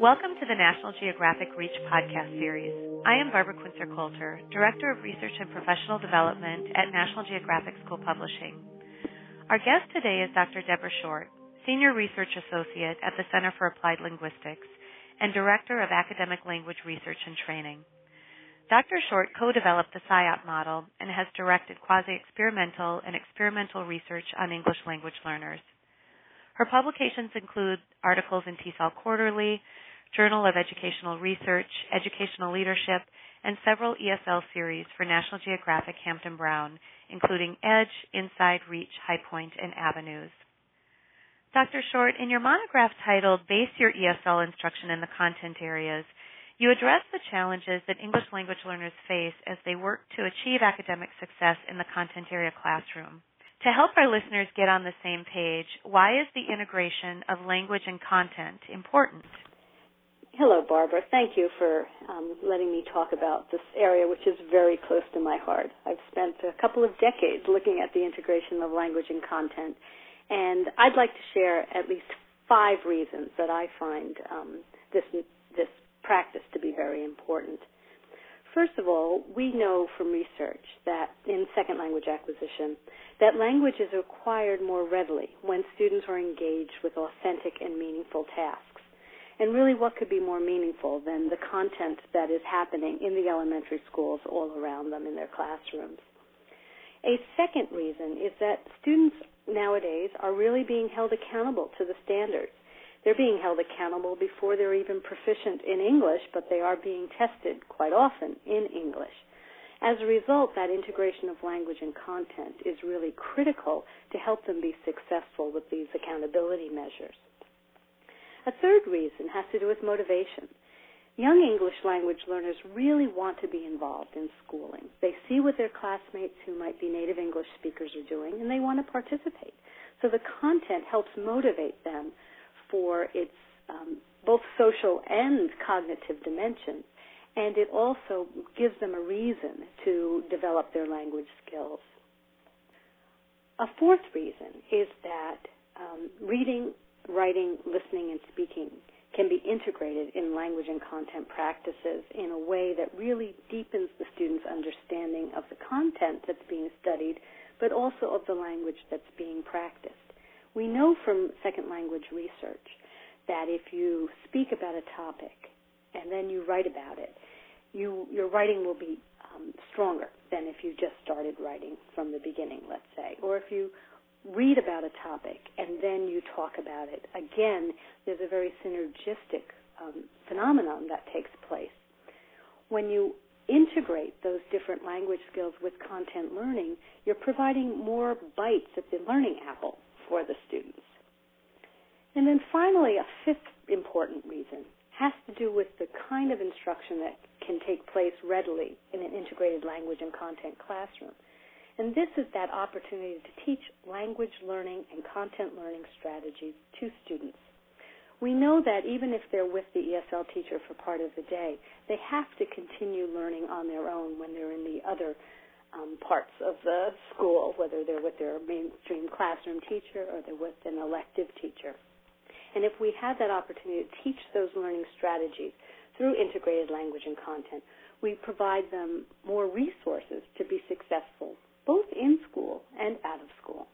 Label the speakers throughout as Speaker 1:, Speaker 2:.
Speaker 1: Welcome to the National Geographic Reach podcast series. I am Barbara Quincer-Coulter, Director of Research and Professional Development at National Geographic School Publishing. Our guest today is Dr. Deborah Short, Senior Research Associate at the Center for Applied Linguistics and Director of Academic Language Research and Training. Dr. Short co-developed the SIOP model and has directed quasi-experimental and experimental research on English language learners. Her publications include articles in TESOL Quarterly, Journal of Educational Research, Educational Leadership, and several ESL series for National Geographic Hampton Brown, including Edge, Inside, Reach, High Point, and Avenues. Dr. Short, in your monograph titled Base Your ESL Instruction in the Content Areas, you address the challenges that English language learners face as they work to achieve academic success in the content area classroom. To help our listeners get on the same page, why is the integration of language and content important?
Speaker 2: Hello, Barbara. Thank you for letting me talk about this area, which is very close to my heart. I've spent a couple of decades looking at the integration of language and content, and I'd like to share at least 5 reasons that I find this practice to be very important. First of all, we know from research that in second language acquisition that language is acquired more readily when students are engaged with authentic and meaningful tasks. And really, what could be more meaningful than the content that is happening in the elementary schools all around them in their classrooms? A second reason is that students nowadays are really being held accountable to the standards. They're being held accountable before they're even proficient in English, but they are being tested quite often in English. As a result, that integration of language and content is really critical to help them be successful with these accountability measures. A third reason has to do with motivation. Young English language learners really want to be involved in schooling. They see what their classmates who might be native English speakers are doing, and they want to participate. So the content helps motivate them for its both social and cognitive dimensions, and it also gives them a reason to develop their language skills. A fourth reason is that reading, writing, listening, and speaking can be integrated in language and content practices in a way that really deepens the student's understanding of the content that's being studied, but also of the language that's being practiced. We know from second language research that if you speak about a topic and then you write about it, your writing will be stronger than if you just started writing from the beginning, let's say. Or if you read about a topic and then you talk about it, again, there's a very synergistic phenomenon that takes place. When you integrate those different language skills with content learning, you're providing more bites at the learning apple for the students. And then finally, a fifth important reason has to do with the kind of instruction that can take place readily in an integrated language and content classroom. And this is that opportunity to teach language learning and content learning strategies to students. We know that even if they're with the ESL teacher for part of the day, they have to continue learning on their own when they're in the other parts of the school, whether they're with their mainstream classroom teacher or they're with an elective teacher. And if we have that opportunity to teach those learning strategies through integrated language and content, we provide them more resources to be successful, both in school and out of school.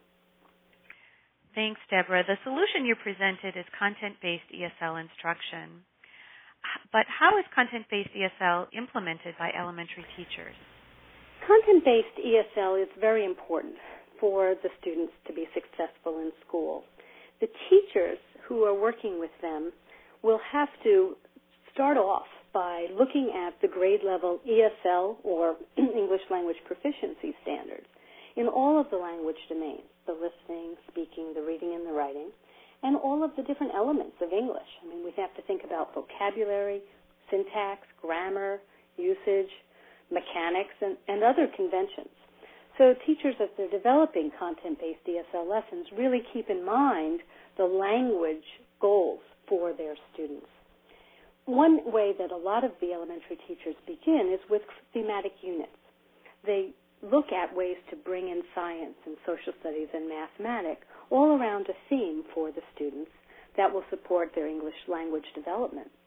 Speaker 1: Thanks, Deborah. The solution you presented is content-based ESL instruction. But how is content-based ESL implemented by elementary teachers?
Speaker 2: Content-based ESL is very important for the students to be successful in school. The teachers who are working with them will have to start off by looking at the grade level ESL or English language proficiency standards in all of the language domains, the listening, speaking, the reading, and the writing, and all of the different elements of English. I mean, we have to think about vocabulary, syntax, grammar, usage, mechanics, and other conventions. So teachers, as they're developing content-based ESL lessons, really keep in mind the language goals for their students. One way that a lot of the elementary teachers begin is with thematic units. They look at ways to bring in science and social studies and mathematics all around a theme for the students that will support their English language development.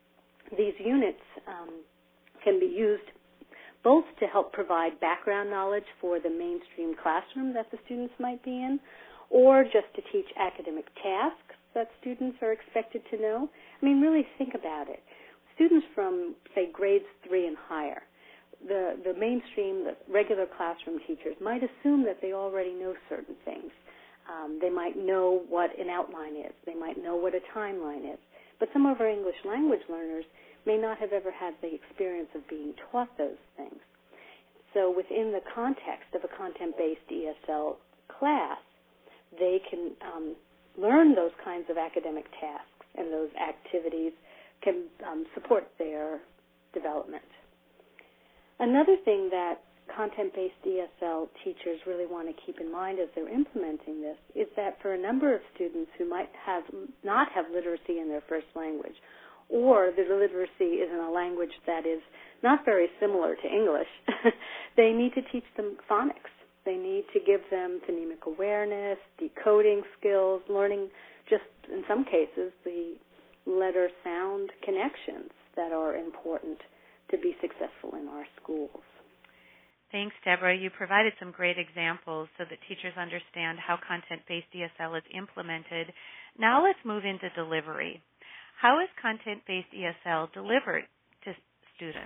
Speaker 2: These units can be used both to help provide background knowledge for the mainstream classroom that the students might be in, or just to teach academic tasks that students are expected to know. I mean, really think about it. Students from, say, grades 3 and higher, the mainstream, the regular classroom teachers might assume that they already know certain things. They might know what an outline is. They might know what a timeline is. But some of our English language learners may not have ever had the experience of being taught those things. So within the context of a content-based ESL class, they can learn those kinds of academic tasks, and those activities can support their development. Another thing that content-based ESL teachers really want to keep in mind as they're implementing this is that for a number of students who might not have literacy in their first language, or the literacy is in a language that is not very similar to English, they need to teach them phonics. They need to give them phonemic awareness, decoding skills, learning just, in some cases, the letter-sound connections that are important to be successful in our schools.
Speaker 1: Thanks, Deborah. You provided some great examples so that teachers understand how content-based ESL is implemented. Now let's move into delivery. How is content-based ESL delivered to students?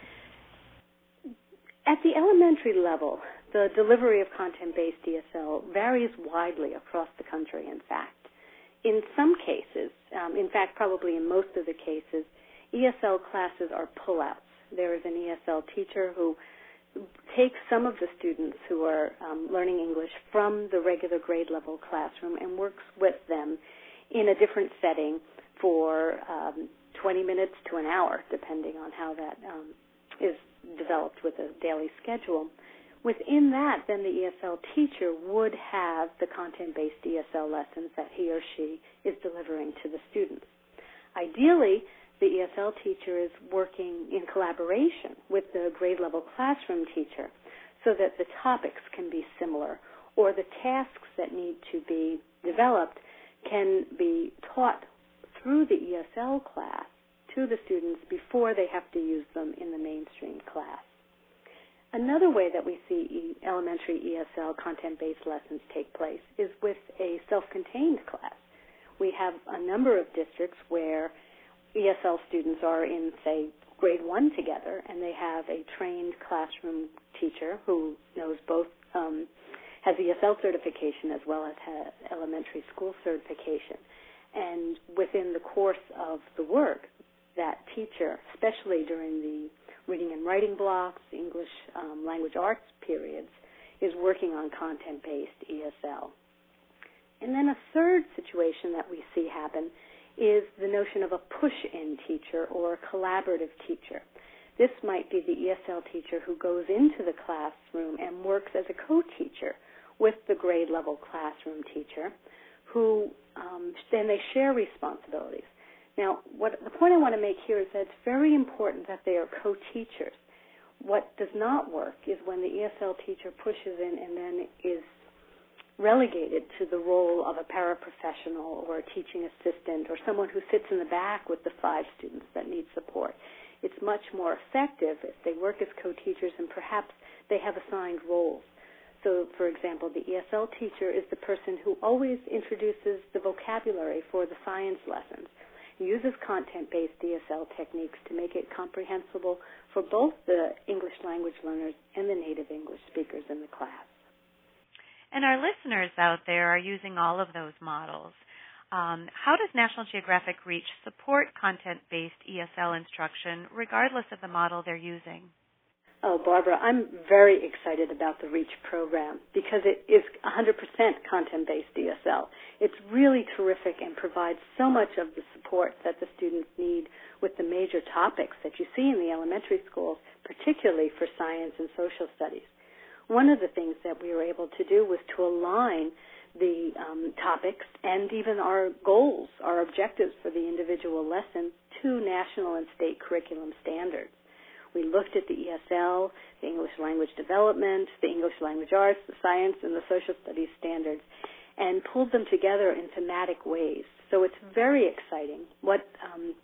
Speaker 2: At the elementary level, the delivery of content-based ESL varies widely across the country, in fact. In some cases, in fact, probably in most of the cases, ESL classes are pullouts. There is an ESL teacher who takes some of the students who are learning English from the regular grade level classroom and works with them in a different setting for 20 minutes to an hour, depending on how that is developed with a daily schedule. Within that, then the ESL teacher would have the content-based ESL lessons that he or she is delivering to the students. Ideally, the ESL teacher is working in collaboration with the grade-level classroom teacher so that the topics can be similar, or the tasks that need to be developed can be taught through the ESL class to the students before they have to use them in the mainstream class. Another way that we see elementary ESL content-based lessons take place is with a self-contained class. We have a number of districts where ESL students are in, say, grade 1 together, and they have a trained classroom teacher who knows both, has ESL certification as well as has elementary school certification. And within the course of the work, that teacher, especially during the reading and writing blocks, English language arts periods, is working on content-based ESL. And then a third situation that we see happen is the notion of a push-in teacher or a collaborative teacher. This might be the ESL teacher who goes into the classroom and works as a co-teacher with the grade-level classroom teacher, who then they share responsibilities. Now, the point I want to make here is that it's very important that they are co-teachers. What does not work is when the ESL teacher pushes in and then is relegated to the role of a paraprofessional or a teaching assistant or someone who sits in the back with the 5 students that need support. It's much more effective if they work as co-teachers and perhaps they have assigned roles. So, for example, the ESL teacher is the person who always introduces the vocabulary for the science lessons, uses content-based ESL techniques to make it comprehensible for both the English language learners and the native English speakers in the class.
Speaker 1: And our listeners out there are using all of those models. How does National Geographic Reach support content-based ESL instruction regardless of the model they're using?
Speaker 2: Oh, Barbara, I'm very excited about the REACH program because it is 100% content-based ESL. It's really terrific and provides so much of the support that the students need with the major topics that you see in the elementary schools, particularly for science and social studies. One of the things that we were able to do was to align the topics and even our goals, our objectives for the individual lesson to national and state curriculum standards. We looked at the ESL, the English language development, the English language arts, the science, and the social studies standards, and pulled them together in thematic ways. So it's very exciting. What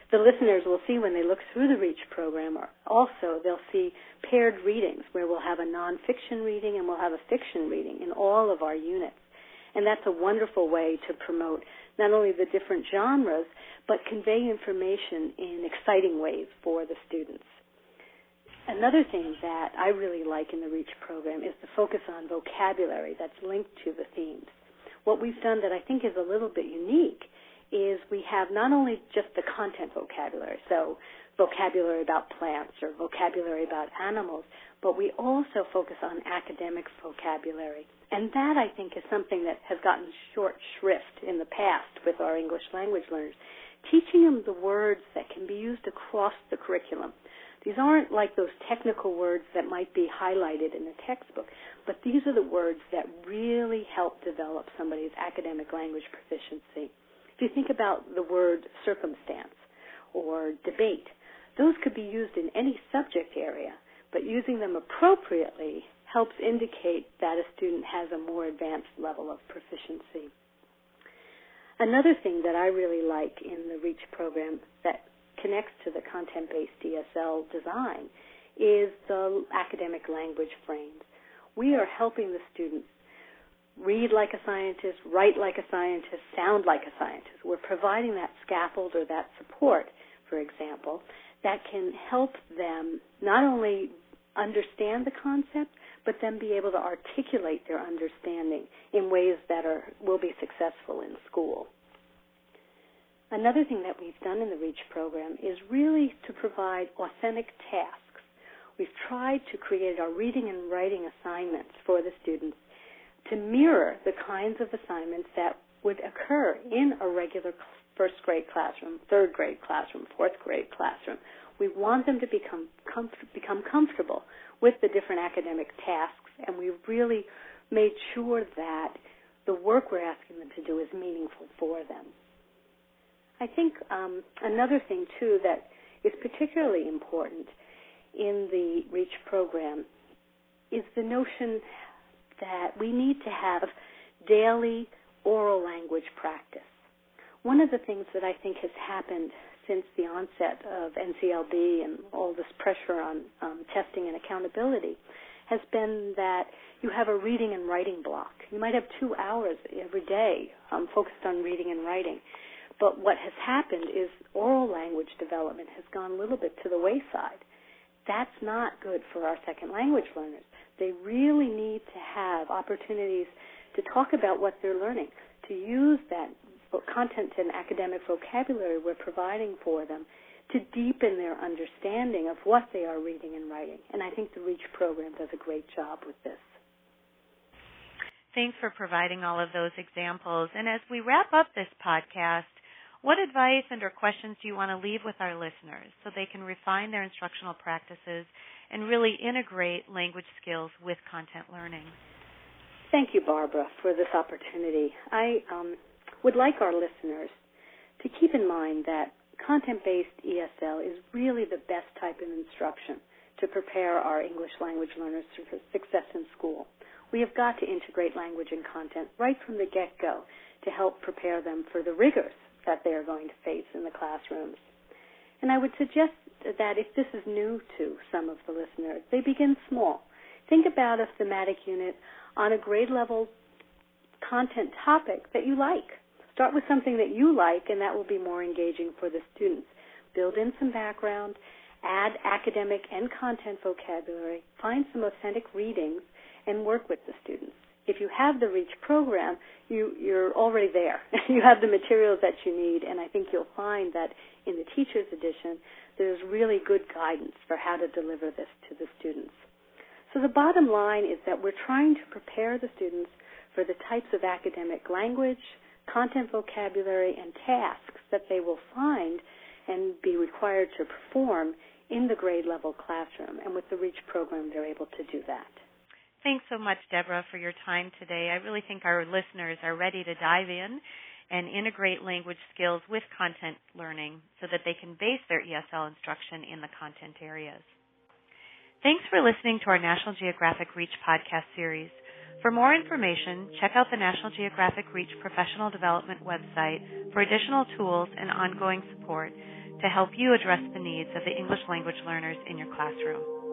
Speaker 2: The listeners will see when they look through the REACH program, also they'll see paired readings where we'll have a nonfiction reading and we'll have a fiction reading in all of our units. And that's a wonderful way to promote not only the different genres, but convey information in exciting ways for the students. Another thing that I really like in the REACH program is the focus on vocabulary that's linked to the themes. What we've done that I think is a little bit unique is we have not only just the content vocabulary, so vocabulary about plants or vocabulary about animals, but we also focus on academic vocabulary. And that, I think, is something that has gotten short shrift in the past with our English language learners, teaching them the words that can be used across the curriculum. These aren't like those technical words that might be highlighted in the textbook, but these are the words that really help develop somebody's academic language proficiency. If you think about the word circumstance or debate, those could be used in any subject area, but using them appropriately helps indicate that a student has a more advanced level of proficiency. Another thing that I really like in the REACH program that connects to the content-based ESL design is the academic language frames. We are helping the students read like a scientist, write like a scientist, sound like a scientist. We're providing that scaffold or that support, for example, that can help them not only understand the concept, but then be able to articulate their understanding in ways that will be successful in school. Another thing that we've done in the REACH program is really to provide authentic tasks. We've tried to create our reading and writing assignments for the students to mirror the kinds of assignments that would occur in a regular first grade classroom, third grade classroom, fourth grade classroom. We want them to become comfortable with the different academic tasks, and we've really made sure that the work we're asking them to do is meaningful for them. I think another thing, too, that is particularly important in the REACH program is the notion that we need to have daily oral language practice. One of the things that I think has happened since the onset of NCLB and all this pressure on testing and accountability has been that you have a reading and writing block. You might have 2 hours every day focused on reading and writing. But what has happened is oral language development has gone a little bit to the wayside. That's not good for our second language learners. They really need to have opportunities to talk about what they're learning, to use that content and academic vocabulary we're providing for them to deepen their understanding of what they are reading and writing. And I think the REACH program does a great job with this.
Speaker 1: Thanks for providing all of those examples. And as we wrap up this podcast, what advice and or questions do you want to leave with our listeners so they can refine their instructional practices and really integrate language skills with content learning?
Speaker 2: Thank you, Barbara, for this opportunity. I would like our listeners to keep in mind that content-based ESL is really the best type of instruction to prepare our English language learners for success in school. We have got to integrate language and content right from the get-go to help prepare them for the rigors that they are going to face in the classrooms. And I would suggest that if this is new to some of the listeners, they begin small. Think about a thematic unit on a grade level content topic that you like. Start with something that you like, and that will be more engaging for the students. Build in some background, add academic and content vocabulary, find some authentic readings, and work with the students. If you have the REACH program, you're already there. You have the materials that you need, and I think you'll find that in the Teacher's Edition, there's really good guidance for how to deliver this to the students. So the bottom line is that we're trying to prepare the students for the types of academic language, content vocabulary, and tasks that they will find and be required to perform in the grade level classroom. And with the REACH program, they're able to do that.
Speaker 1: Thanks so much, Deborah, for your time today. I really think our listeners are ready to dive in and integrate language skills with content learning so that they can base their ESL instruction in the content areas. Thanks for listening to our National Geographic REACH podcast series. For more information, check out the National Geographic REACH professional development website for additional tools and ongoing support to help you address the needs of the English language learners in your classroom.